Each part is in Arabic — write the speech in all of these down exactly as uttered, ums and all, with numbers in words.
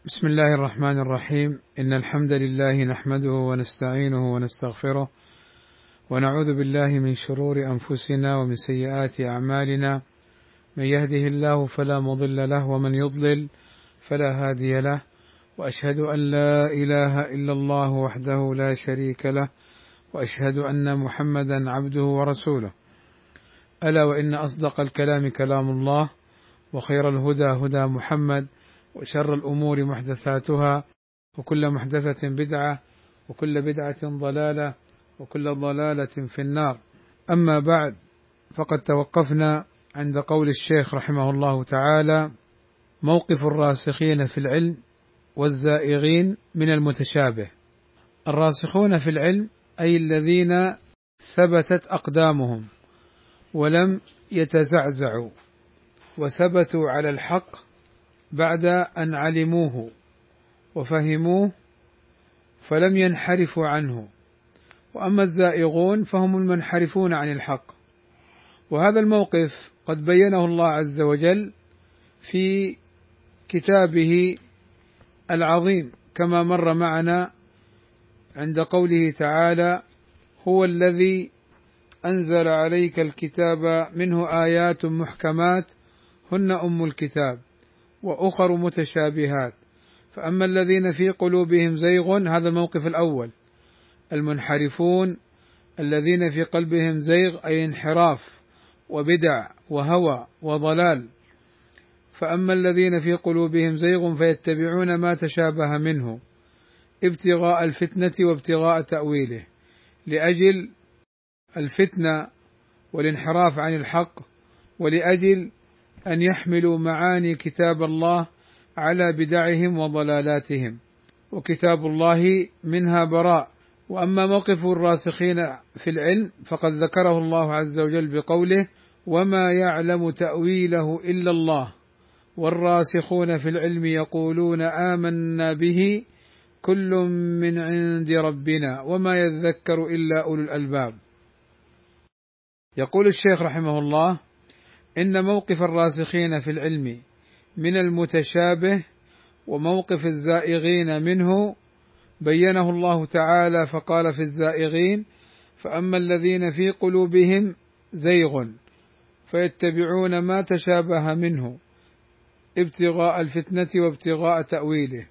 بسم الله الرحمن الرحيم. إن الحمد لله نحمده ونستعينه ونستغفره ونعوذ بالله من شرور أنفسنا ومن سيئات أعمالنا، من يهده الله فلا مضل له ومن يضلل فلا هادي له، وأشهد أن لا إله إلا الله وحده لا شريك له، وأشهد أن محمدا عبده ورسوله. ألا وإن أصدق الكلام كلام الله، وخير الهدى هدى محمد، وشر الأمور محدثاتها، وكل محدثة بدعة، وكل بدعة ضلالة، وكل ضلالة في النار. أما بعد، فقد توقفنا عند قول الشيخ رحمه الله تعالى: موقف الراسخين في العلم والزائغين من المتشابه. الراسخون في العلم أي الذين ثبتت أقدامهم ولم يتزعزعوا، وثبتوا على الحق بعد أن علموه وفهموه فلم ينحرفوا عنه. وأما الزائغون فهم المنحرفون عن الحق، وهذا الموقف قد بينه الله عز وجل في كتابه العظيم، كما مر معنا عند قوله تعالى: هو الذي أنزل عليك الكتاب منه آيات محكمات هن أم الكتاب وأخر متشابهات، فأما الذين في قلوبهم زيغ، هذا الموقف الأول، المنحرفون الذين في قلبهم زيغ أي انحراف وبدع وهوى وضلال. فأما الذين في قلوبهم زيغ فيتبعون ما تشابه منه ابتغاء الفتنة وابتغاء تأويله، لأجل الفتنة والانحراف عن الحق، ولأجل أن يحملوا معاني كتاب الله على بدعهم وضلالاتهم، وكتاب الله منها براء. وأما موقف الراسخين في العلم فقد ذكره الله عز وجل بقوله: وما يعلم تأويله إلا الله والراسخون في العلم يقولون آمنا به كل من عند ربنا وما يذكر إلا أولو الألباب. يقول الشيخ رحمه الله: إن موقف الراسخين في العلم من المتشابه وموقف الزائغين منه بينه الله تعالى، فقال في الزائغين: فأما الذين في قلوبهم زيغ فيتبعون ما تشابه منه ابتغاء الفتنة وابتغاء تأويله.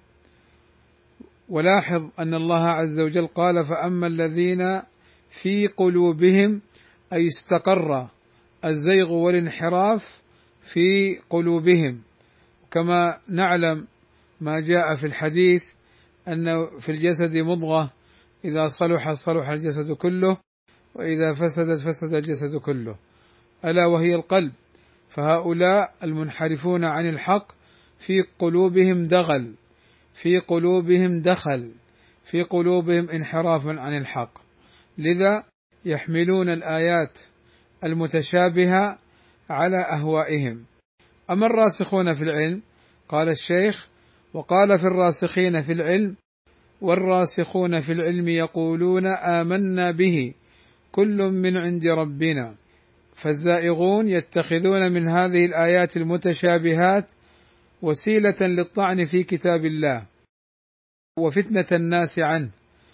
ولاحظ أن الله عز وجل قال: فأما الذين في قلوبهم، أي استقر الزيغ والانحراف في قلوبهم. كما نعلم ما جاء في الحديث أن في الجسد مضغة إذا صلح صلح الجسد كله، وإذا فسدت فسد الجسد كله، ألا وهي القلب. فهؤلاء المنحرفون عن الحق في قلوبهم دغل، في قلوبهم دخل، في قلوبهم انحراف عن الحق، لذا يحملون الآيات المتشابهة على أهوائهم. أما الراسخون في العلم، قال الشيخ: وقال في الراسخين في العلم: والراسخون في العلم يقولون آمنا به كل من عند ربنا. فالزائغون يتخذون من هذه الآيات المتشابهات وسيلة للطعن في كتاب الله وفتنة الناس عنه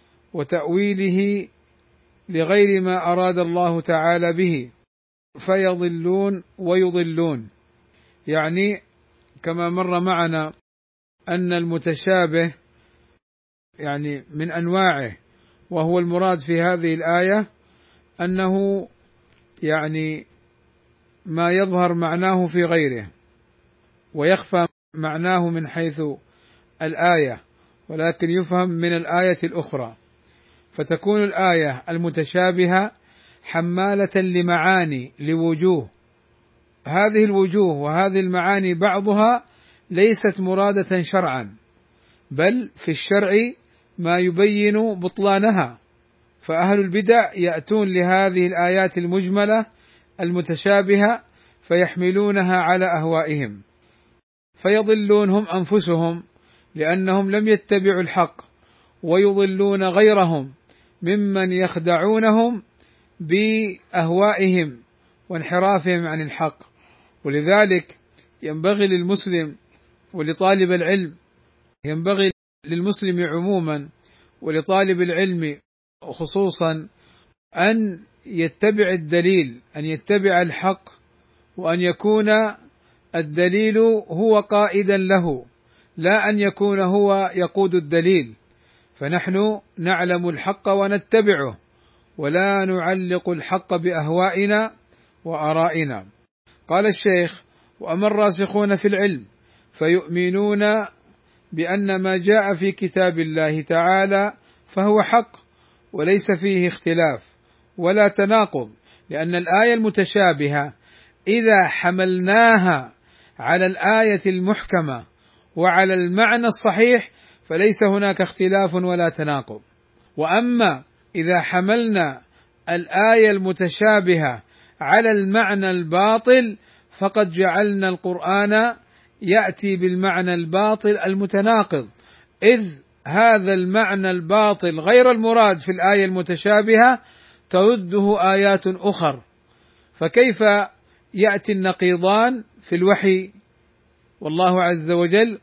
وتأويله لغير ما أراد الله تعالى به، فيضلون ويضلون. يعني كما مر معنا أن المتشابه يعني من أنواعه، وهو المراد في هذه الآية أنه يعني ما يظهر معناه في غيره ويخفى معناه من حيث الآية، ولكن يفهم من الآية الأخرى، فتكون الآية المتشابهة حمالة لمعاني لوجوه، هذه الوجوه وهذه المعاني بعضها ليست مرادة شرعا، بل في الشرع ما يبين بطلانها. فأهل البدع يأتون لهذه الآيات المجملة المتشابهة فيحملونها على أهوائهم، فيضلون هم أنفسهم لأنهم لم يتبعوا الحق، ويضلون غيرهم ممن يخدعونهم بأهوائهم وانحرافهم عن الحق. ولذلك ينبغي للمسلم ولطالب العلم ينبغي للمسلم عموما ولطالب العلم خصوصا أن يتبع الدليل، أن يتبع الحق، وأن يكون الدليل هو قائدا له، لا أن يكون هو يقود الدليل. فنحن نعلم الحق ونتبعه، ولا نعلق الحق بأهوائنا وآرائنا. قال الشيخ: وأما الراسخون في العلم فيؤمنون بأن ما جاء في كتاب الله تعالى فهو حق وليس فيه اختلاف ولا تناقض، لأن الآية المتشابهة إذا حملناها على الآية المحكمة وعلى المعنى الصحيح فليس هناك اختلاف ولا تناقض. وأما إذا حملنا الآية المتشابهة على المعنى الباطل فقد جعلنا القرآن يأتي بالمعنى الباطل المتناقض، إذ هذا المعنى الباطل غير المراد في الآية المتشابهة ترده آيات أخر، فكيف يأتي النقيضان في الوحي؟ والله عز وجل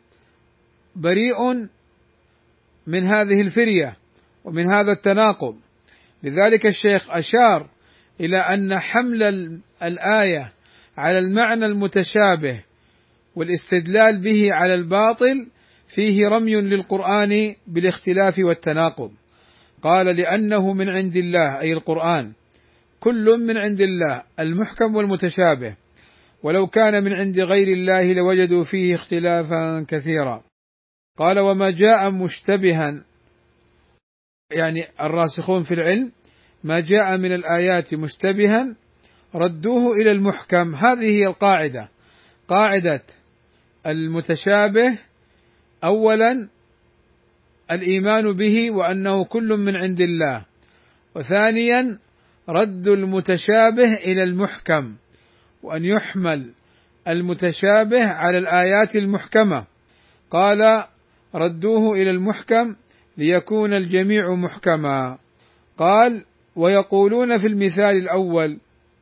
بريء من هذه الفرية ومن هذا التناقض. لذلك الشيخ أشار إلى أن حمل الآية على المعنى المتشابه والاستدلال به على الباطل فيه رمي للقرآن بالاختلاف والتناقض. قال: لأنه من عند الله، أي القرآن كل من عند الله المحكم والمتشابه، ولو كان من عند غير الله لوجدوا فيه اختلافا كثيرا. قال: وما جاء مشتبها، يعني الراسخون في العلم ما جاء من الآيات مشتبها ردوه إلى المحكم. هذه هي القاعدة، قاعدة المتشابه أولا الإيمان به وأنه كل من عند الله، وثانيا رد المتشابه إلى المحكم، وأن يحمل المتشابه على الآيات المحكمة. قال: ردوه إلى المحكم ليكون الجميع محكما. قال: ويقولون في المثال الأول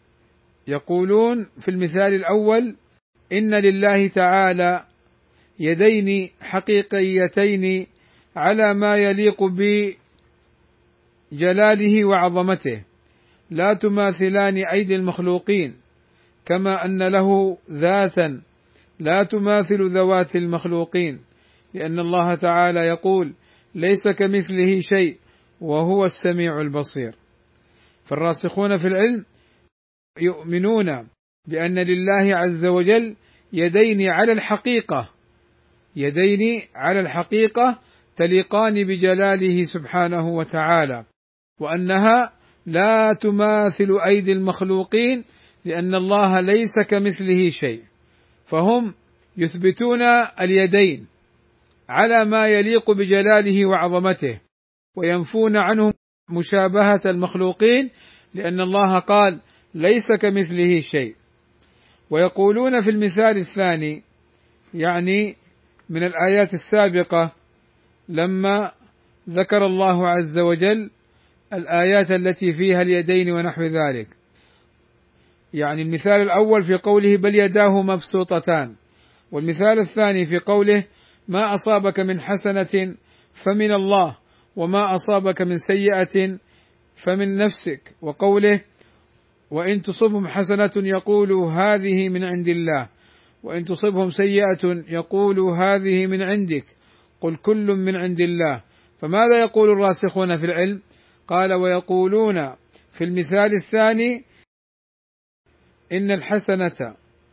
يقولون في المثال الأول إن لله تعالى يدين حقيقيتين على ما يليق بجلاله وعظمته، لا تماثلان أيدي المخلوقين، كما أن له ذاتا لا تماثل ذوات المخلوقين، لأن الله تعالى يقول: ليس كمثله شيء وهو السميع البصير. فالراسخون في العلم يؤمنون بأن لله عز وجل يدين على الحقيقة، يدين على الحقيقة تليقان بجلاله سبحانه وتعالى، وأنها لا تماثل أيدي المخلوقين، لأن الله ليس كمثله شيء. فهم يثبتون اليدين على ما يليق بجلاله وعظمته، وينفون عنه مشابهة المخلوقين، لأن الله قال: ليس كمثله شيء. ويقولون في المثال الثاني، يعني من الآيات السابقة لما ذكر الله عز وجل الآيات التي فيها اليدين ونحو ذلك، يعني المثال الأول في قوله: بل يداه مبسوطتان، والمثال الثاني في قوله: ما أصابك من حسنة فمن الله وما أصابك من سيئة فمن نفسك، وقوله: وإن تصبهم حسنة يقولوا هذه من عند الله وإن تصبهم سيئة يقولوا هذه من عندك قل كل من عند الله. فماذا يقول الراسخون في العلم؟ قال: ويقولون في المثال الثاني إن الحسنة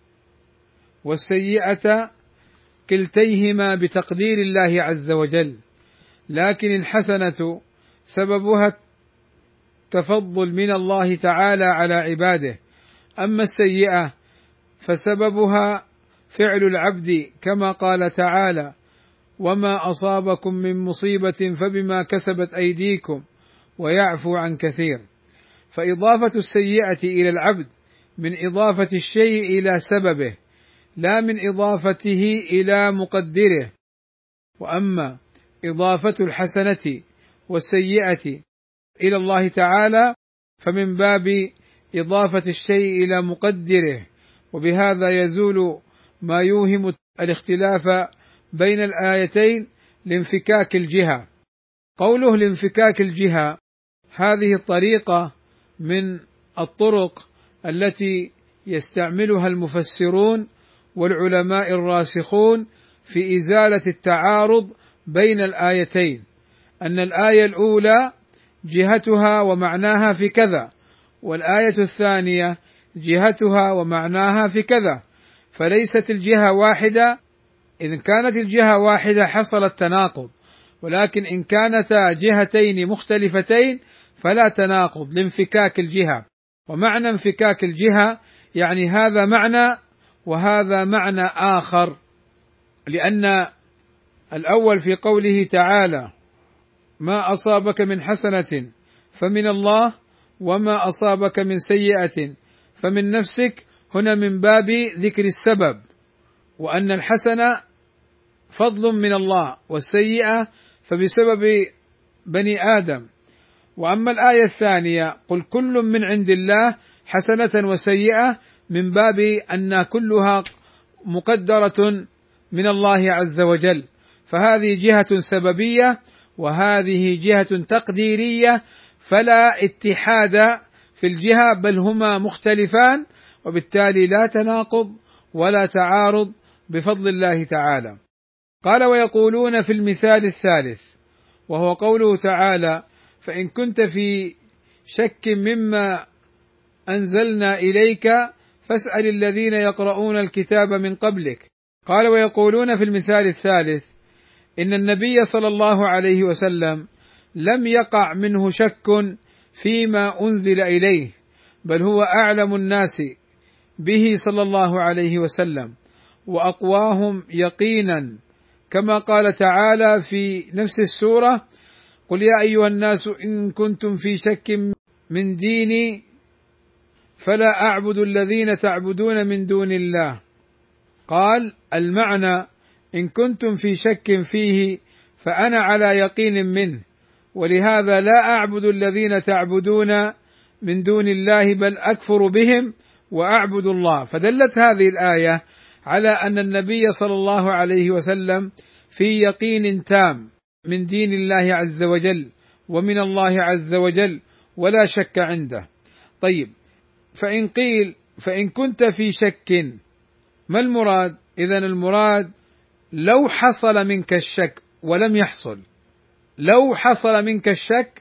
والسيئة كلتيهما بتقدير الله عز وجل، لكن الحسنة سببها تفضل من الله تعالى على عباده، أما السيئة فسببها فعل العبد، كما قال تعالى: وما أصابكم من مصيبة فبما كسبت أيديكم ويعفو عن كثير. فإضافة السيئة إلى العبد من إضافة الشيء إلى سببه، لا من إضافته إلى مقدره. وأما إضافة الحسنة والسيئة إلى الله تعالى فمن باب إضافة الشيء إلى مقدره، وبهذا يزول ما يوهم الاختلاف بين الآيتين لانفكاك الجهة. قوله لانفكاك الجهة هذه الطريقة من الطرق التي يستعملها المفسرون والعلماء الراسخون في إزالة التعارض بين الآيتين، أن الآية الأولى جهتها ومعناها في كذا، والآية الثانية جهتها ومعناها في كذا، فليست الجهة واحدة. إذا كانت الجهة واحدة حصل التناقض، ولكن إن كانتا جهتين مختلفتين فلا تناقض لانفكاك الجهة. ومعنى انفكاك الجهة يعني هذا معنى وهذا معنى آخر، لأن الأول في قوله تعالى: ما أصابك من حسنة فمن الله وما أصابك من سيئة فمن نفسك، هنا من باب ذكر السبب، وأن الحسنة فضل من الله والسيئة فبسبب بني آدم. وأما الآية الثانية: قل كل من عند الله حسنة وسيئة، من باب أن كلها مقدرة من الله عز وجل، فهذه جهة سببية وهذه جهة تقديرية، فلا اتحاد في الجهة بل هما مختلفان، وبالتالي لا تناقض ولا تعارض بفضل الله تعالى. قال: ويقولون في المثال الثالث، وهو قوله تعالى: فإن كنت في شك مما أنزلنا إليك فاسأل الذين يقرؤون الكتاب من قبلك. قال: ويقولون في المثال الثالث إن النبي صلى الله عليه وسلم لم يقع منه شك فيما أنزل إليه، بل هو أعلم الناس به صلى الله عليه وسلم وأقواهم يقينا، كما قال تعالى في نفس السورة: قل يا أيها الناس إن كنتم في شك من ديني فلا أعبد الذين تعبدون من دون الله. قال: المعنى إن كنتم في شك فيه فأنا على يقين منه، ولهذا لا أعبد الذين تعبدون من دون الله بل أكفر بهم وأعبد الله. فدلت هذه الآية على أن النبي صلى الله عليه وسلم في يقين تام من دين الله عز وجل ومن الله عز وجل ولا شك عنده. طيب، فإن قيل فإن كنت في شك، ما المراد؟ إذن المراد لو حصل منك الشك ولم يحصل، لو حصل منك الشك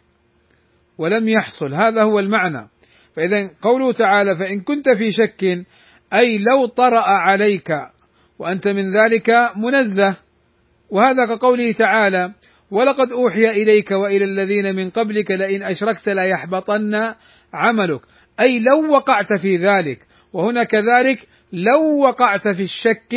ولم يحصل، هذا هو المعنى. فإذا قوله تعالى فإن كنت في شك أي لو طرأ عليك وأنت من ذلك منزه، وهذا كقوله تعالى: ولقد أوحي إليك وإلى الذين من قبلك لئن أشركت ليحبطن عملك، أي لو وقعت في ذلك. وهنا كذلك لو وقعت في الشك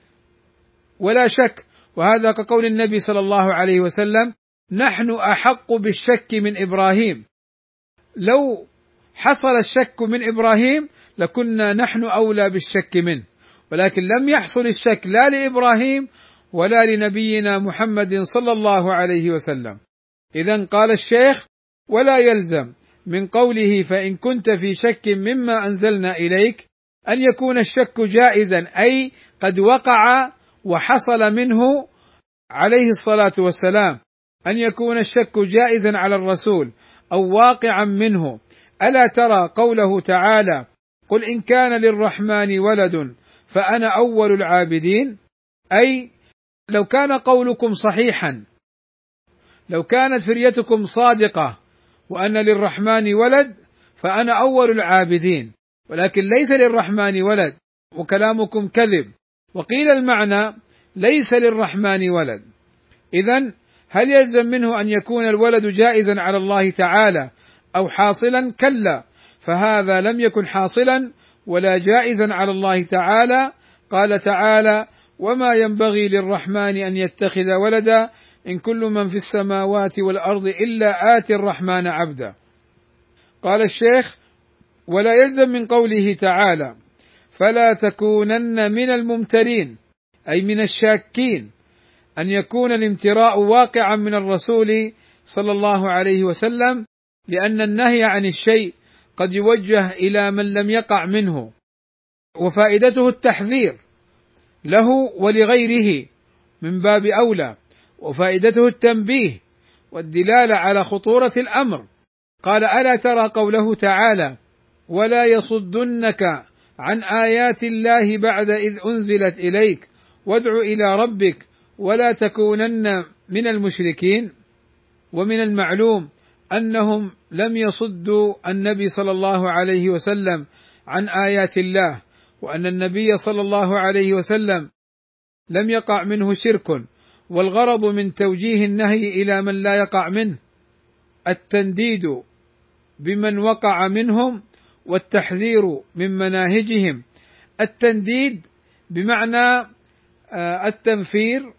ولا شك، وهذا كقول النبي صلى الله عليه وسلم: نحن أحق بالشك من إبراهيم، لو حصل الشك من إبراهيم لكنا نحن أولى بالشك منه، ولكن لم يحصل الشك لا لإبراهيم ولا لنبينا محمد صلى الله عليه وسلم. إذن قال الشيخ: ولا يلزم من قوله فإن كنت في شك مما أنزلنا إليك أن يكون الشك جائزا، أي قد وقع وحصل منه عليه الصلاة والسلام، أن يكون الشك جائزا على الرسول أو واقعا منه. ألا ترى قوله تعالى: قل إن كان للرحمن ولد فأنا أول العابدين، أي لو كان قولكم صحيحا، لو كانت فريتكم صادقة وأن للرحمن ولد فأنا أول العابدين، ولكن ليس للرحمن ولد وكلامكم كذب. وقيل المعنى ليس للرحمن ولد. إذن هل يلزم منه أن يكون الولد جائزا على الله تعالى أو حاصلا؟ كلا، فهذا لم يكن حاصلا ولا جائزا على الله تعالى. قال تعالى: وما ينبغي للرحمن أن يتخذ ولدا إن كل من في السماوات والأرض إلا آتي الرحمن عبدا. قال الشيخ: ولا يلزم من قوله تعالى فلا تكونن من الممترين، أي من الشاكين، أن يكون الامتراء واقعا من الرسول صلى الله عليه وسلم، لأن النهي عن الشيء قد يوجه إلى من لم يقع منه، وفائدته التحذير له ولغيره من باب أولى. وفائدته التنبيه والدلالة على خطورة الأمر. قال: ألا ترى قوله تعالى: ولا يصدنك عن آيات الله بعد إذ أنزلت إليك وادع إلى ربك ولا تكونن من المشركين. ومن المعلوم أنهم لم يصدوا النبي صلى الله عليه وسلم عن آيات الله، وأن النبي صلى الله عليه وسلم لم يقع منه شرك، والغرض من توجيه النهي إلى من لا يقع منه التنديد بمن وقع منهم والتحذير من مناهجهم. التنديد بمعنى التنفير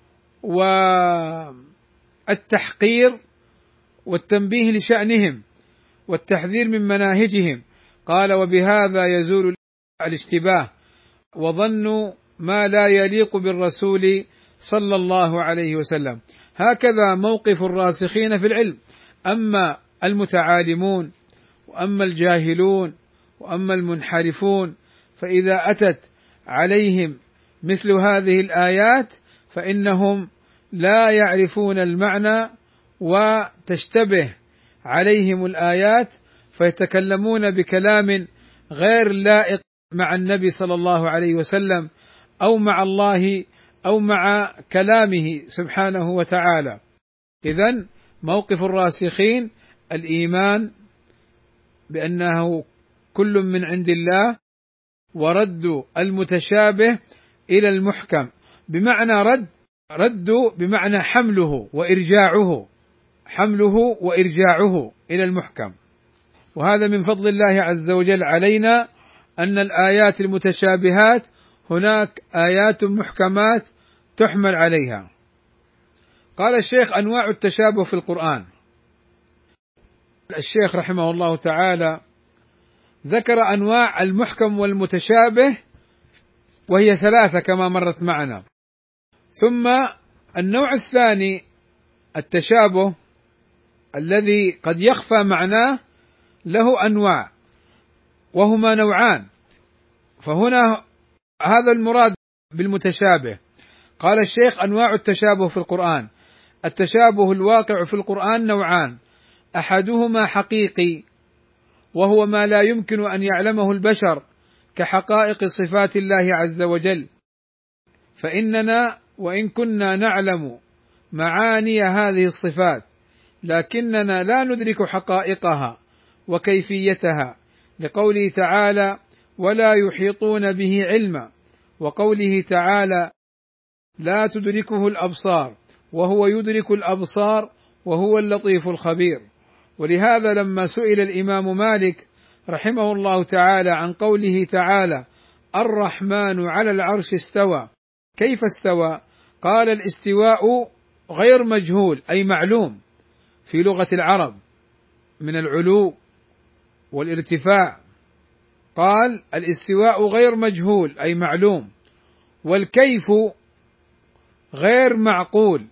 والتحقير والتنبيه لشأنهم والتحذير من مناهجهم. قال: وبهذا يزول الاشتباه وظن ما لا يليق بالرسول صلى الله عليه وسلم. هكذا موقف الراسخين في العلم. أما المتعالمون وأما الجاهلون وأما المنحرفون فإذا أتت عليهم مثل هذه الآيات فإنهم لا يعرفون المعنى وتشتبه عليهم الآيات فيتكلمون بكلام غير لائق مع النبي صلى الله عليه وسلم أو مع الله أو مع كلامه سبحانه وتعالى. إذن موقف الراسخين الإيمان بأنه كل من عند الله، ورد المتشابه إلى المحكم، بمعنى رد رد بمعنى حمله وإرجاعه حمله وإرجاعه إلى المحكم. وهذا من فضل الله عز وجل علينا أن الآيات المتشابهات هناك آيات محكمات تحمل عليها. قال الشيخ: أنواع التشابه في القرآن. الشيخ رحمه الله تعالى ذكر أنواع المحكم والمتشابه وهي ثلاثة كما مرت معنا. ثم النوع الثاني التشابه الذي قد يخفى معناه له أنواع وهما نوعان، فهنا هذا المراد بالمتشابه. قال الشيخ: أنواع التشابه في القرآن. التشابه الواقع في القرآن نوعان: أحدهما حقيقي وهو ما لا يمكن أن يعلمه البشر كحقائق صفات الله عز وجل، فإننا وإن كنا نعلم معاني هذه الصفات لكننا لا ندرك حقائقها وكيفيتها، لقوله تعالى: ولا يحيطون به علما، وقوله تعالى: لا تدركه الأبصار وهو يدرك الأبصار وهو اللطيف الخبير. ولهذا لما سئل الإمام مالك رحمه الله تعالى عن قوله تعالى: الرحمن على العرش استوى، كيف استوى؟ قال: الاستواء غير مجهول أي معلوم في لغة العرب من العلو والارتفاع. قال: الاستواء غير مجهول أي معلوم، والكيف غير معقول،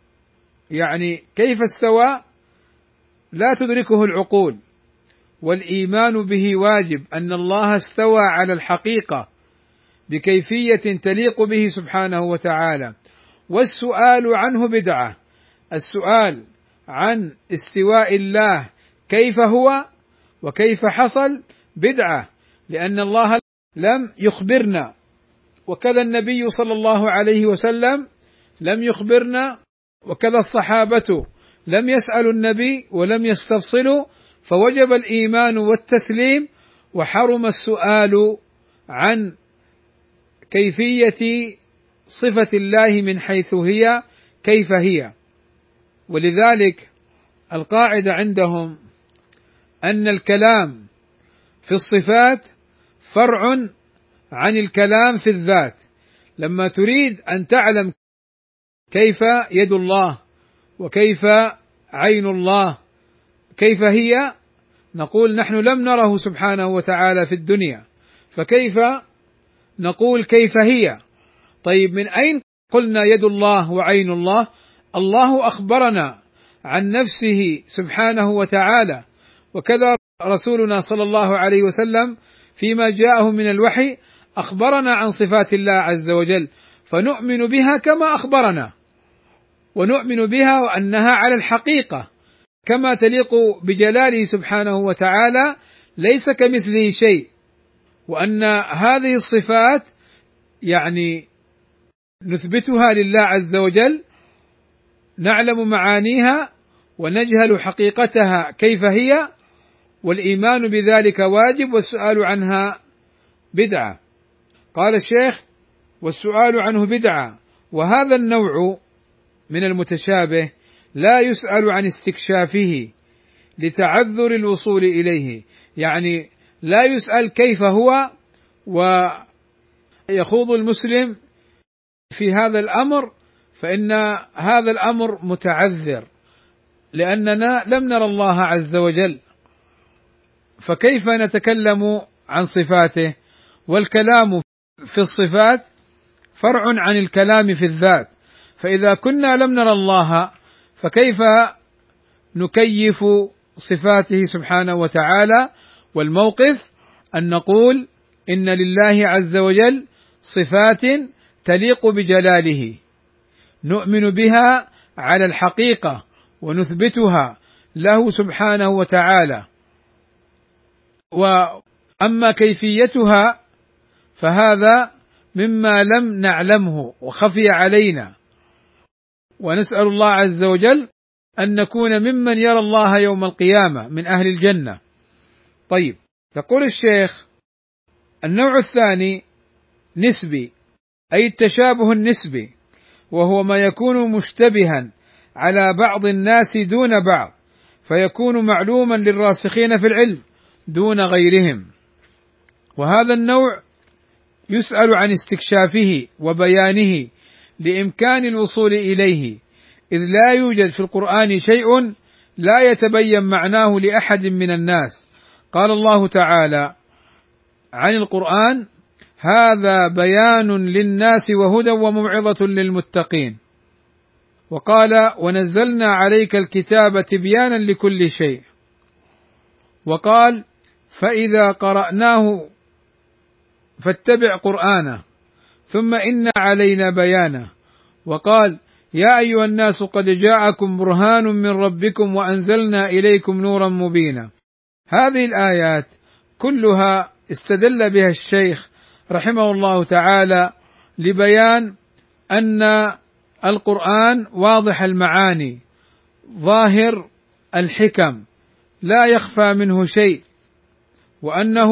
يعني كيف استوى لا تدركه العقول، والإيمان به واجب أن الله استوى على الحقيقة بكيفية تليق به سبحانه وتعالى، والسؤال عنه بدعة. السؤال عن استواء الله كيف هو وكيف حصل بدعة، لأن الله لم يخبرنا، وكذا النبي صلى الله عليه وسلم لم يخبرنا، وكذا الصحابة لم يسألوا النبي ولم يستفصلوا، فوجب الإيمان والتسليم، وحرم السؤال عن كيفية صفة الله من حيث هي كيف هي. ولذلك القاعدة عندهم أن الكلام في الصفات فرع عن الكلام في الذات. لما تريد أن تعلم كيف يد الله وكيف عين الله كيف هي، نقول نحن لم نره سبحانه وتعالى في الدنيا، فكيف نقول كيف هي؟ طيب من أين قلنا يد الله وعين الله؟ الله أخبرنا عن نفسه سبحانه وتعالى، وكذا رسولنا صلى الله عليه وسلم فيما جاءه من الوحي أخبرنا عن صفات الله عز وجل، فنؤمن بها كما أخبرنا. ونؤمن بها وأنها على الحقيقة كما تليق بجلاله سبحانه وتعالى، ليس كمثله شيء، وأن هذه الصفات يعني نثبتها لله عز وجل، نعلم معانيها ونجهل حقيقتها كيف هي، والإيمان بذلك واجب والسؤال عنها بدعة. قال الشيخ: والسؤال عنه بدعة، وهذا النوع من المتشابه لا يسأل عن استكشافه لتعذر الوصول إليه، يعني لا يسأل كيف هو، ويخوض المسلم في هذا الأمر، فإن هذا الأمر متعذر لأننا لم نرى الله عز وجل، فكيف نتكلم عن صفاته؟ والكلام في الصفات فرع عن الكلام في الذات، فإذا كنا لم نرى الله فكيف نكيف صفاته سبحانه وتعالى؟ والموقف أن نقول إن لله عز وجل صفات تليق بجلاله، نؤمن بها على الحقيقة ونثبتها له سبحانه وتعالى، وأما كيفيتها فهذا مما لم نعلمه وخفي علينا، ونسأل الله عز وجل أن نكون ممن يرى الله يوم القيامة من أهل الجنة. طيب، يقول الشيخ: النوع الثاني نسبي، أي التشابه النسبي، وهو ما يكون مشتبها على بعض الناس دون بعض، فيكون معلوما للراسخين في العلم دون غيرهم، وهذا النوع يسأل عن استكشافه وبيانه لإمكان الوصول إليه، إذ لا يوجد في القرآن شيء لا يتبين معناه لأحد من الناس. قال الله تعالى عن القرآن: هذا بيان للناس وهدى وموعظة للمتقين. وقال: ونزلنا عليك الكتاب تبيانا لكل شيء. وقال: فإذا قرأناه فاتبع قرآنه ثم إن علينا بيانه. وقال: يا أيها الناس قد جاءكم برهان من ربكم وأنزلنا إليكم نورا مبينا. هذه الآيات كلها استدل بها الشيخ رحمه الله تعالى لبيان أن القرآن واضح المعاني ظاهر الحكم لا يخفى منه شيء، وأنه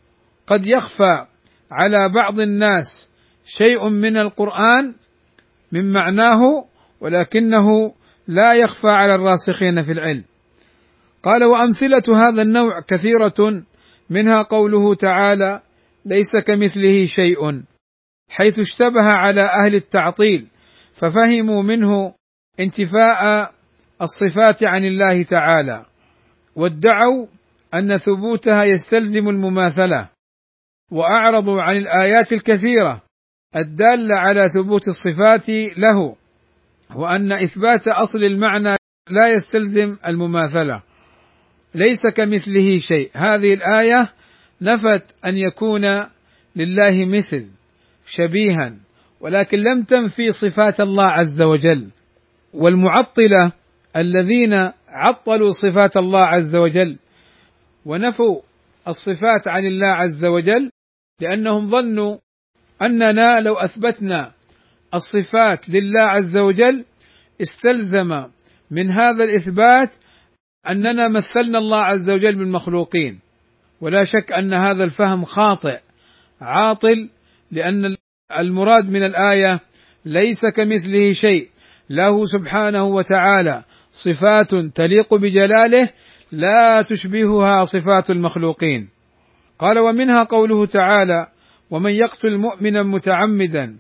قد يخفى على بعض الناس شيء من القرآن من معناه، ولكنه لا يخفى على الراسخين في العلم. قال: وأمثلة هذا النوع كثيرة، منها قوله تعالى: ليس كمثله شيء، حيث اشتبه على أهل التعطيل ففهموا منه انتفاء الصفات عن الله تعالى، وادعوا أن ثبوتها يستلزم المماثلة، وأعرضوا عن الآيات الكثيرة الدالة على ثبوت الصفات له، وأن إثبات أصل المعنى لا يستلزم المماثلة. ليس كمثله شيء، هذه الآية نفت أن يكون لله مثل شبيها، ولكن لم تنفي صفات الله عز وجل. والمعطلة الذين عطلوا صفات الله عز وجل ونفوا الصفات عن الله عز وجل لأنهم ظنوا أننا لو أثبتنا الصفات لله عز وجل استلزم من هذا الإثبات أننا مثلنا الله عز وجل بالمخلوقين، ولا شك أن هذا الفهم خاطئ عاطل، لأن المراد من الآية ليس كمثله شيء، له سبحانه وتعالى صفات تليق بجلاله لا تشبهها صفات المخلوقين. قال: ومنها قوله تعالى: ومن يقتل مؤمنا متعمدا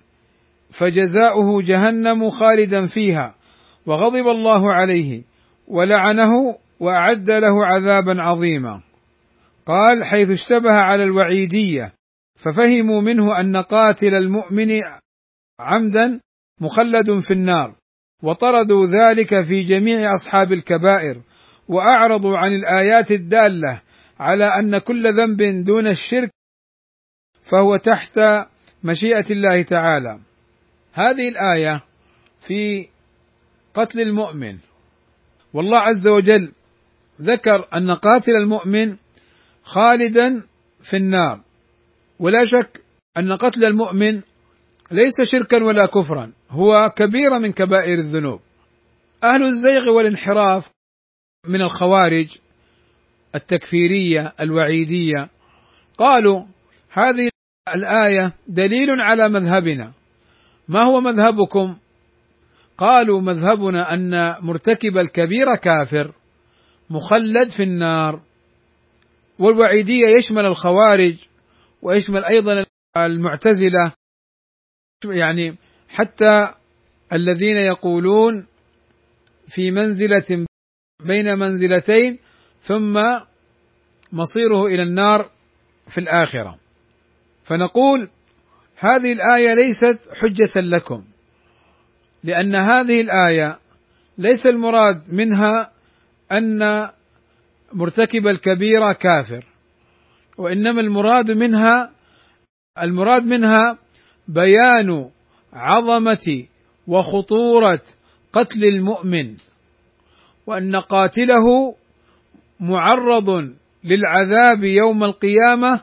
فجزاؤه جهنم خالدا فيها وغضب الله عليه ولعنه وأعد له عذابا عظيما. قال: حيث اشتبه على الوعيدية ففهموا منه أن قاتل المؤمن عمدا مخلد في النار، وطردوا ذلك في جميع أصحاب الكبائر، وأعرضوا عن الآيات الدالة على أن كل ذنب دون الشرك فهو تحت مشيئة الله تعالى. هذه الآية في قتل المؤمن، والله عز وجل ذكر أن قاتل المؤمن خالدا في النار، ولا شك أن قتل المؤمن ليس شركا ولا كفرا، هو كبيرة من كبائر الذنوب. أهل الزيغ والانحراف من الخوارج التكفيرية الوعيدية قالوا هذه الآية دليل على مذهبنا. ما هو مذهبكم؟ قالوا مذهبنا أن مرتكب الكبيرة كافر مخلد في النار. والوعيدية يشمل الخوارج ويشمل أيضا المعتزلة، يعني حتى الذين يقولون في منزلة بين منزلتين ثم مصيره إلى النار في الآخرة. فنقول هذه الآية ليست حجة لكم، لأن هذه الآية ليس المراد منها أن مرتكب الكبيرة كافر، وإنما المراد منها المراد منها بيان عظمة وخطورة قتل المؤمن، وأن قاتله معرض للعذاب يوم القيامة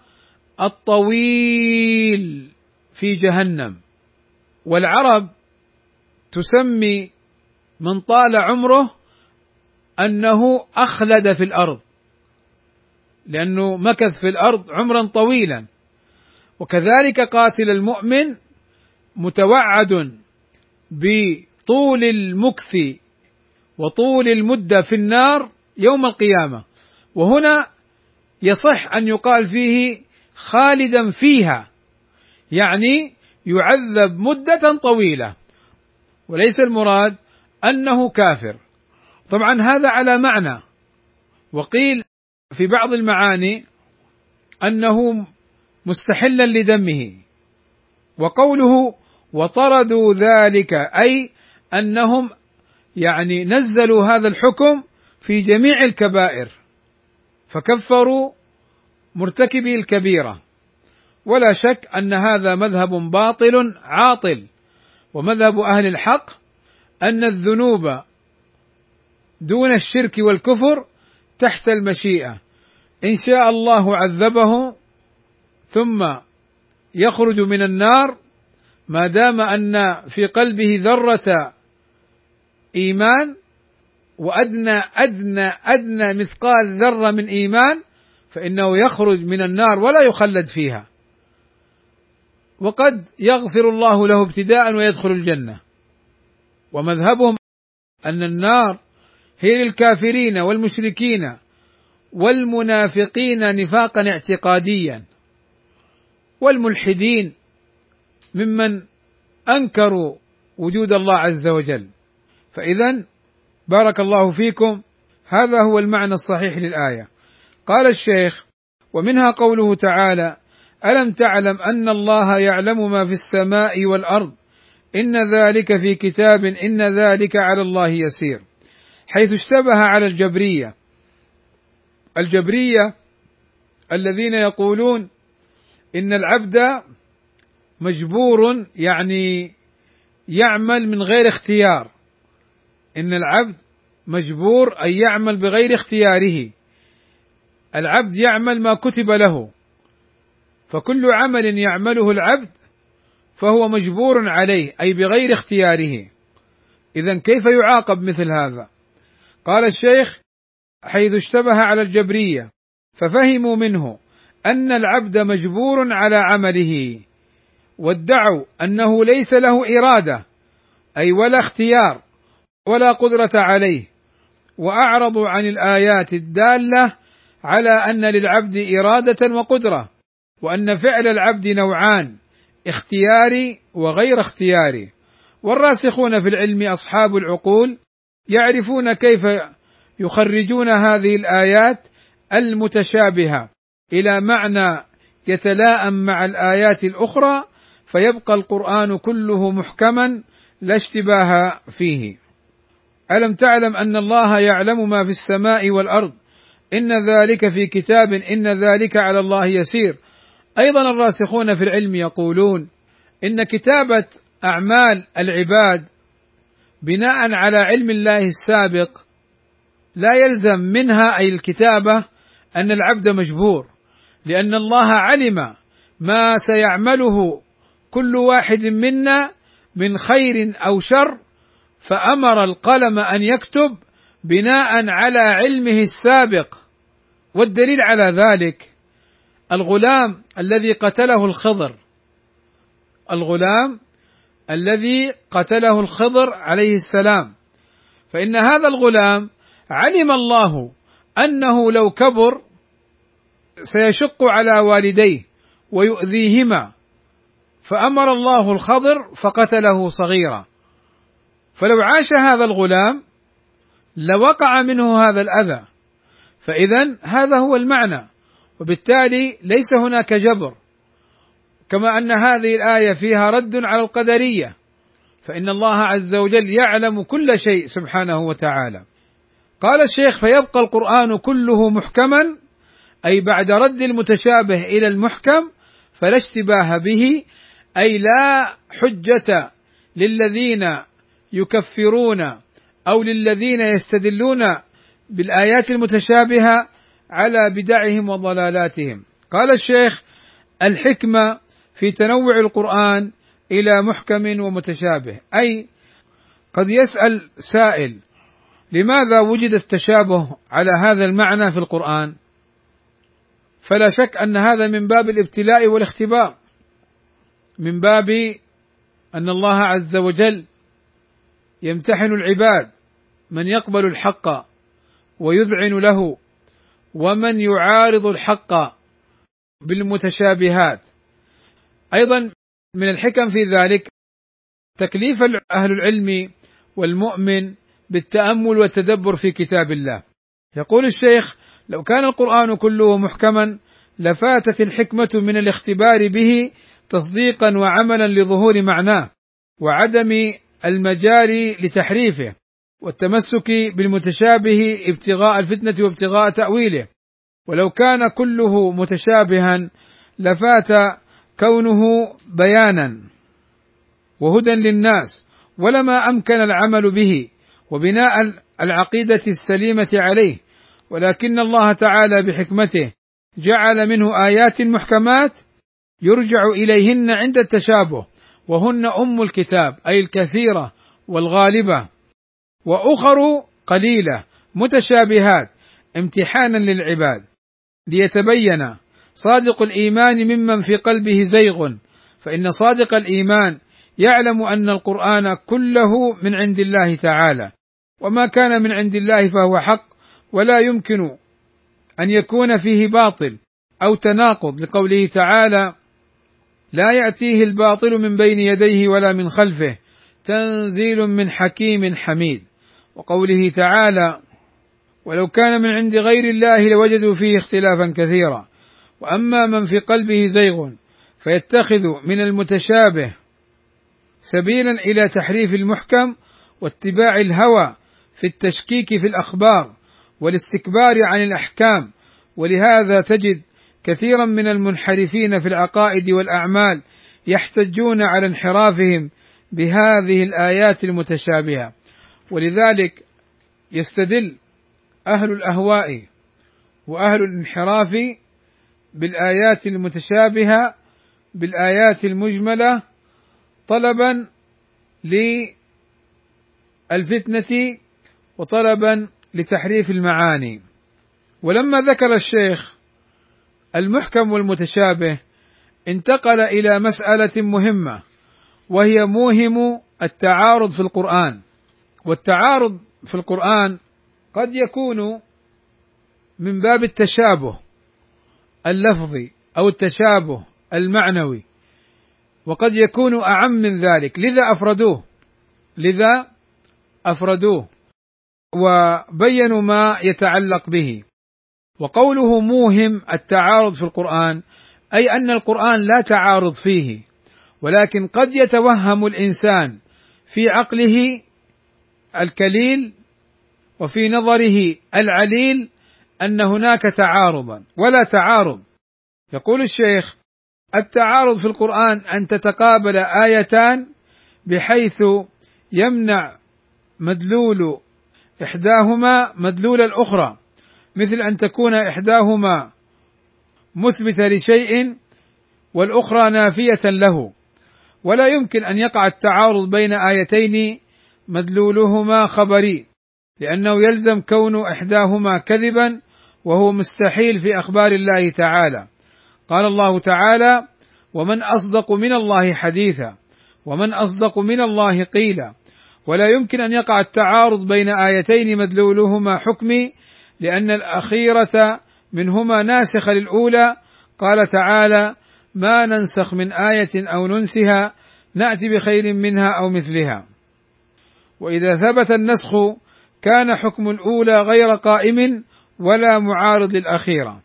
الطويل في جهنم. والعرب تسمي من طال عمره أنه أخلد في الأرض، لأنه مكث في الأرض عمرا طويلا. وكذلك قاتل المؤمن متوعد بطول المكث وطول المدة في النار يوم القيامة، وهنا يصح أن يقال فيه خالدا فيها، يعني يعذب مدة طويلة، وليس المراد أنه كافر. طبعا هذا على معنى، وقيل في بعض المعاني أنه مستحلا لدمه. وقوله وطردوا ذلك أي أنهم يعني نزلوا هذا الحكم في جميع الكبائر، فكفروا مرتكبي الكبيرة. ولا شك أن هذا مذهب باطل عاطل، ومذهب أهل الحق أن الذنوب دون الشرك والكفر تحت المشيئة، إن شاء الله عذبه ثم يخرج من النار ما دام أن في قلبه ذرة إيمان، وأدنى أدنى أدنى مثقال ذرة من إيمان، فإنه يخرج من النار ولا يخلد فيها، وقد يغفر الله له ابتداء ويدخل الجنة. ومذهبهم أن النار هي للكافرين والمشركين والمنافقين نفاقا اعتقاديا، والملحدين ممن أنكروا وجود الله عز وجل. فإذا بارك الله فيكم، هذا هو المعنى الصحيح للآية. قال الشيخ: ومنها قوله تعالى: ألم تعلم أن الله يعلم ما في السماء والأرض إن ذلك في كتاب إن ذلك على الله يسير، حيث اشتبه على الجبرية. الجبرية الذين يقولون إن العبد مجبور، يعني يعمل من غير اختيار، إن العبد مجبور أن يعمل بغير اختياره، العبد يعمل ما كتب له، فكل عمل يعمله العبد فهو مجبور عليه أي بغير اختياره. إذن كيف يعاقب مثل هذا؟ قال الشيخ: حيث اشتبه على الجبرية ففهموا منه أن العبد مجبور على عمله، وادعوا أنه ليس له إرادة أي ولا اختيار ولا قدرة عليه، وأعرضوا عن الآيات الدالة على أن للعبد إرادة وقدرة، وأن فعل العبد نوعان: اختياري وغير اختياري. والراسخون في العلم أصحاب العقول يعرفون كيف يخرجون هذه الآيات المتشابهة إلى معنى يتلائم مع الآيات الأخرى، فيبقى القرآن كله محكما لا اشتباه فيه. ألم تعلم أن الله يعلم ما في السماء والأرض إن ذلك في كتاب إن ذلك على الله يسير. أيضا الراسخون في العلم يقولون إن كتابة أعمال العباد بناء على علم الله السابق لا يلزم منها أي الكتابة أن العبد مجبور، لأن الله علم ما سيعمله كل واحد منا من خير أو شر، فأمر القلم أن يكتب بناء على علمه السابق. والدليل على ذلك الغلام الذي قتله الخضر، الغلام الذي قتله الخضر عليه السلام، فإن هذا الغلام علم الله أنه لو كبر سيشق على والديه ويؤذيهما، فأمر الله الخضر فقتله صغيرا، فلو عاش هذا الغلام لوقع منه هذا الأذى، فإذا هذا هو المعنى، وبالتالي ليس هناك جبر. كما أن هذه الآية فيها رد على القدرية، فإن الله عز وجل يعلم كل شيء سبحانه وتعالى. قال الشيخ: فيبقى القرآن كله محكما، أي بعد رد المتشابه إلى المحكم فلا اشتباه به، أي لا حجة للذين يكفرون أو للذين يستدلون بالآيات المتشابهة على بدعهم وضلالاتهم. قال الشيخ: الحكمة في تنوع القرآن إلى محكم ومتشابه، أي قد يسأل سائل: لماذا وجد التشابه على هذا المعنى في القرآن؟ فلا شك أن هذا من باب الابتلاء والاختبار، من باب أن الله عز وجل يمتحن العباد، من يقبل الحق ويذعن له، ومن يعارض الحق بالمتشابهات. أيضا من الحكم في ذلك تكليف أهل العلم والمؤمن بالتأمل والتدبر في كتاب الله. يقول الشيخ: لو كان القرآن كله محكما لفاتت الحكمة من الاختبار به تصديقا وعملا لظهور معناه، وعدم المجال لتحريفه، والتمسك بالمتشابه ابتغاء الفتنة وابتغاء تأويله. ولو كان كله متشابها لفات كونه بيانا وهدى للناس، ولما أمكن العمل به وبناء العقيدة السليمة عليه، ولكن الله تعالى بحكمته جعل منه آيات محكمات يرجع إليهن عند التشابه، وهن أم الكتاب أي الكثيرة والغالبة، وأخر قليلة متشابهات امتحانا للعباد ليتبين صادق الإيمان ممن في قلبه زيغ، فإن صادق الإيمان يعلم أن القرآن كله من عند الله تعالى، وما كان من عند الله فهو حق، ولا يمكن أن يكون فيه باطل أو تناقض، لقوله تعالى: لا يأتيه الباطل من بين يديه ولا من خلفه تنزيل من حكيم حميد. وقوله تعالى: ولو كان من عند غير الله لوجدوا فيه اختلافا كثيرا. وأما من في قلبه زيغ فيتخذ من المتشابه سبيلا إلى تحريف المحكم واتباع الهوى في التشكيك في الأخبار والاستكبار عن الأحكام. ولهذا تجد كثيرا من المنحرفين في العقائد والأعمال يحتجون على انحرافهم بهذه الآيات المتشابهة، ولذلك يستدل أهل الأهواء وأهل الانحراف بالآيات المتشابهة بالآيات المجملة طلبا للفتنة وطلبا لتحريف المعاني. ولما ذكر الشيخ المحكم والمتشابه انتقل إلى مسألة مهمة، وهي موهم التعارض في القرآن. والتعارض في القرآن قد يكون من باب التشابه اللفظي أو التشابه المعنوي، وقد يكون أعم من ذلك، لذا أفردوه لذا أفردوه وبينوا ما يتعلق به. وقوله موهم التعارض في القرآن أي أن القرآن لا تعارض فيه، ولكن قد يتوهم الإنسان في عقله الكليل وفي نظره العليل أن هناك تعارضا، ولا تعارض. يقول الشيخ: التعارض في القرآن أن تتقابل آيتان بحيث يمنع مدلول إحداهما مدلول الأخرى، مثل أن تكون إحداهما مثبتة لشيء والأخرى نافية له، ولا يمكن أن يقع التعارض بين آيتين مدلولهما خبري، لأنه يلزم كون إحداهما كذبا، وهو مستحيل في أخبار الله تعالى. قال الله تعالى: ومن أصدق من الله حديثا، ومن أصدق من الله قيلا. ولا يمكن أن يقع التعارض بين آيتين مدلولهما حكمي، لأن الأخيرة منهما ناسخة للأولى. قال تعالى: ما ننسخ من آية أو ننسها نأتي بخير منها أو مثلها. وإذا ثبت النسخ كان حكم الأولى غير قائم ولا معارض للأخيرة.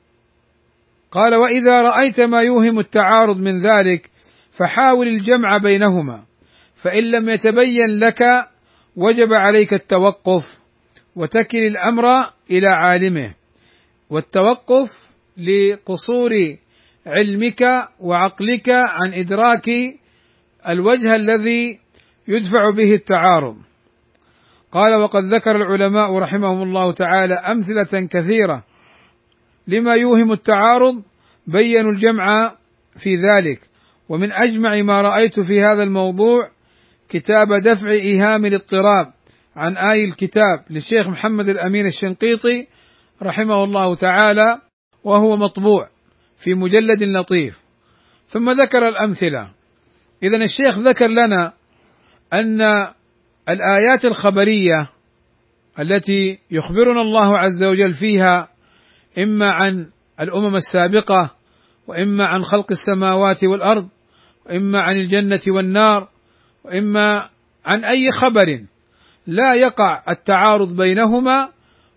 قال: وإذا رأيت ما يوهم التعارض من ذلك فحاول الجمع بينهما، فإن لم يتبين لك وجب عليك التوقف وتكل الأمر إلى عالمه، والتوقف لقصور علمك وعقلك عن إدراك الوجه الذي يدفع به التعارض. قال: وقد ذكر العلماء رحمهم الله تعالى أمثلة كثيرة لما يوهم التعارض، بينوا الجمع في ذلك. ومن أجمع ما رأيت في هذا الموضوع كتاب دفع إيهام الاضطراب عن آي الكتاب للشيخ محمد الأمين الشنقيطي رحمه الله تعالى، وهو مطبوع في مجلد لطيف. ثم ذكر الأمثلة. إذن الشيخ ذكر لنا أن الآيات الخبرية التي يخبرنا الله عز وجل فيها إما عن الأمم السابقة، وإما عن خلق السماوات والأرض، وإما عن الجنة والنار، وإما عن أي خبر لا يقع التعارض بينهما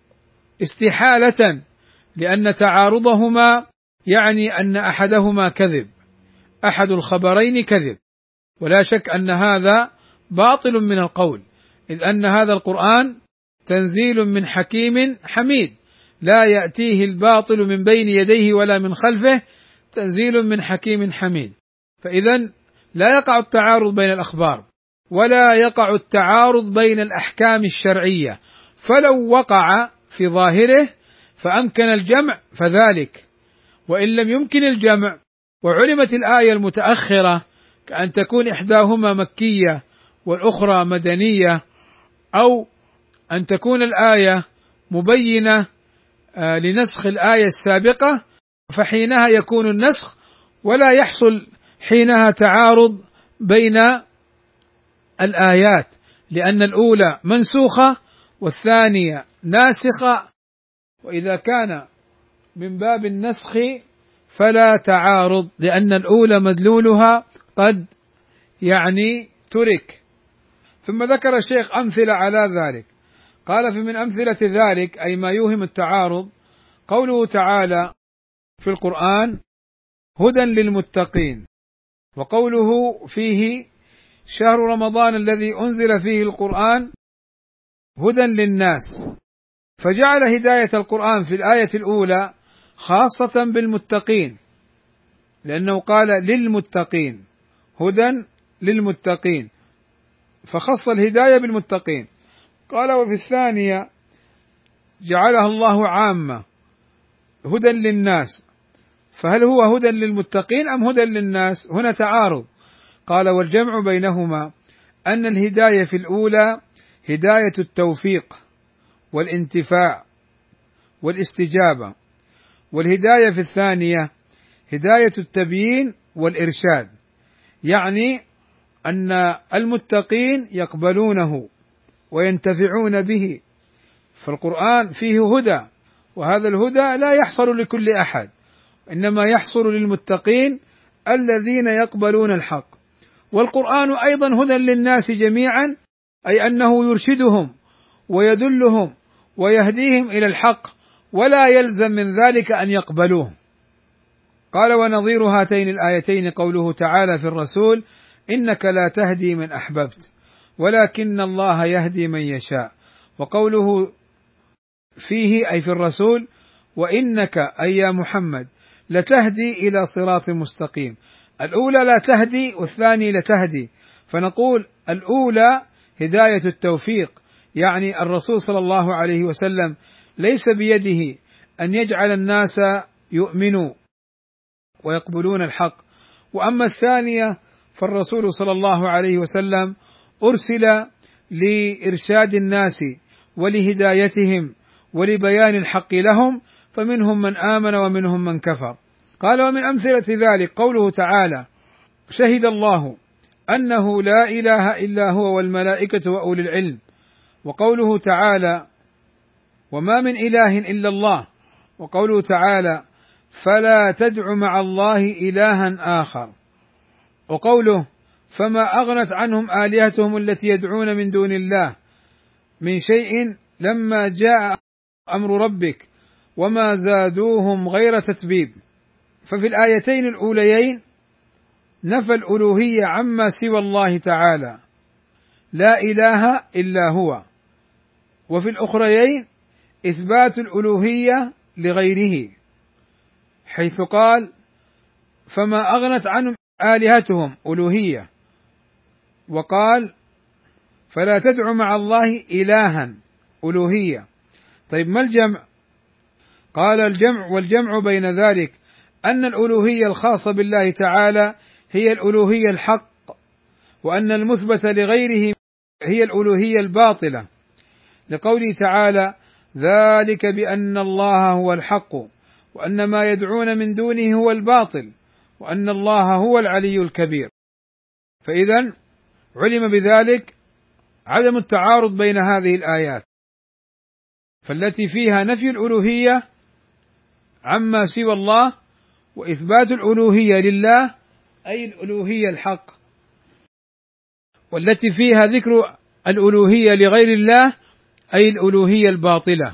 استحالة، لأن تعارضهما يعني أن أحدهما كذب، أحد الخبرين كذب، ولا شك أن هذا باطل من القول، إذ أن هذا القرآن تنزيل من حكيم حميد، لا يأتيه الباطل من بين يديه ولا من خلفه، تنزيل من حكيم حميد. فإذن لا يقع التعارض بين الأخبار، ولا يقع التعارض بين الأحكام الشرعية، فلو وقع في ظاهره فأمكن الجمع فذلك، وإن لم يمكن الجمع وعلمت الآية المتأخرة كأن تكون إحداهما مكية والأخرى مدنية، أو أن تكون الآية مبينة لنسخ الآية السابقة، فحينها يكون النسخ ولا يحصل حينها تعارض بين الآيات، لأن الأولى منسوخة والثانية ناسخة، وإذا كان من باب النسخ فلا تعارض، لأن الأولى مدلولها قد يعني ترك. ثم ذكر الشيخ أمثلة على ذلك. قال: فمن أمثلة ذلك أي ما يوهم التعارض قوله تعالى في القرآن: هدى للمتقين، وقوله فيه: شهر رمضان الذي أنزل فيه القرآن هدى للناس، فجعل هداية القرآن في الآية الأولى خاصة بالمتقين، لأنه قال للمتقين، هدى للمتقين، فخص الهداية بالمتقين. قال: وفي الثانية جعلها الله عامة هدى للناس، فهل هو هدى للمتقين أم هدى للناس؟ هنا تعارض. قال: والجمع بينهما أن الهداية في الأولى هداية التوفيق والانتفاع والاستجابة، والهداية في الثانية هداية التبيين والإرشاد، يعني أن المتقين يقبلونه وينتفعون به. فالقرآن فيه هدى، وهذا الهدى لا يحصل لكل أحد، إنما يحصل للمتقين الذين يقبلون الحق. والقرآن أيضا هدى للناس جميعا، أي أنه يرشدهم ويدلهم ويهديهم إلى الحق، ولا يلزم من ذلك أن يقبلوه. قال: ونظير هاتين الآيتين قوله تعالى في الرسول: إنك لا تهدي من أحببت ولكن الله يهدي من يشاء، وقوله فيه أي في الرسول: وإنك أي يا محمد لتهدي إلى صراط مستقيم. الأولى لا تهدي والثاني لتهدي، فنقول الأولى هداية التوفيق، يعني الرسول صلى الله عليه وسلم ليس بيده أن يجعل الناس يؤمنوا ويقبلون الحق. وأما الثانية فالرسول صلى الله عليه وسلم أرسل لإرشاد الناس ولهدايتهم ولبيان الحق لهم، فمنهم من آمن ومنهم من كفر. قال: ومن أمثلة ذلك قوله تعالى: شهد الله أنه لا إله إلا هو والملائكة وأولي العلم. وقوله تعالى: وما من إله إلا الله. وقوله تعالى: فلا تدع مع الله إلها آخر. وقوله: فما أغنت عنهم آلهتهم التي يدعون من دون الله من شيء لما جاء أمر ربك وما زادوهم غير تتبيب. ففي الآيتين الأوليين نفى الألوهية عما سوى الله تعالى، لا إله إلا هو، وفي الأخريين إثبات الألوهية لغيره، حيث قال: فما أغنت عنهم آلهتهم ألوهية، وقال: فلا تدع مع الله إلها ألوهية. طيب ما الجمع؟ قال: الجمع والجمع بين ذلك أن الألوهية الخاصة بالله تعالى هي الألوهية الحق، وأن المثبت لغيره هي الألوهية الباطلة، لقوله تعالى: ذلك بأن الله هو الحق وأن ما يدعون من دونه هو الباطل وأن الله هو العلي الكبير. فإذا علم بذلك عدم التعارض بين هذه الآيات، فالتي فيها نفي الألوهية عما سوى الله وإثبات الألوهية لله أي الألوهية الحق، والتي فيها ذكر الألوهية لغير الله أي الألوهية الباطلة.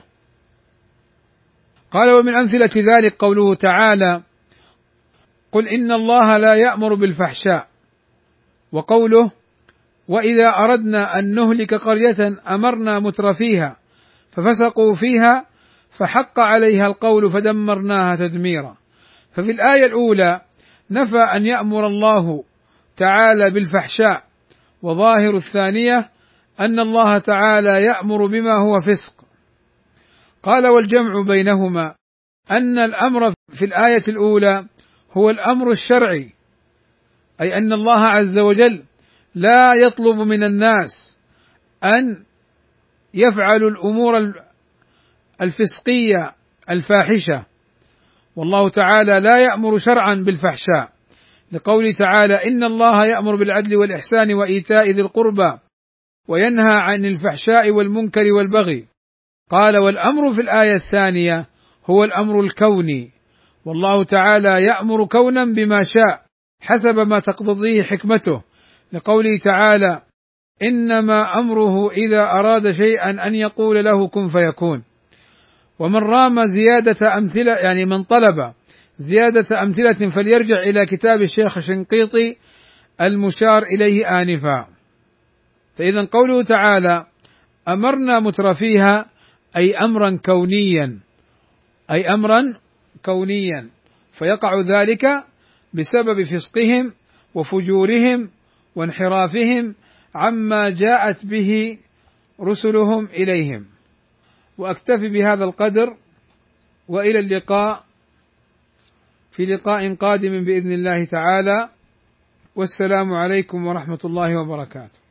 قال: ومن أمثلة ذلك قوله تعالى: قل إن الله لا يأمر بالفحشاء. وقوله: وإذا أردنا أن نهلك قرية أمرنا مترفيها ففسقوا فيها فحق عليها القول فدمرناها تدميرا. ففي الآية الأولى نفى أن يأمر الله تعالى بالفحشاء، وظاهر الثانية أن الله تعالى يأمر بما هو فسق. قال: والجمع بينهما أن الأمر في الآية الأولى هو الأمر الشرعي، أي أن الله عز وجل لا يطلب من الناس أن يفعلوا الأمور الفسقية الفاحشة، والله تعالى لا يأمر شرعا بالفحشاء، لقوله تعالى: إن الله يأمر بالعدل والإحسان وإيتاء ذي القربى وينهى عن الفحشاء والمنكر والبغي. قال: والأمر في الآية الثانية هو الأمر الكوني، والله تعالى يأمر كونا بما شاء حسب ما تقتضيه حكمته، لقوله تعالى: إنما أمره إذا أراد شيئا أن يقول له كن فيكون. ومن رام زيادة أمثلة، يعني من طلب زيادة أمثلة فليرجع إلى كتاب الشيخ الشنقيطي المشار إليه آنفا. فإذا قوله تعالى: أمرنا مترفيها أي أمرا كونيا، أي أمرا كونيا، فيقع ذلك بسبب فسقهم وفجورهم وانحرافهم عما جاءت به رسلهم إليهم. وأكتفي بهذا القدر، وإلى اللقاء في لقاء قادم بإذن الله تعالى، والسلام عليكم ورحمة الله وبركاته.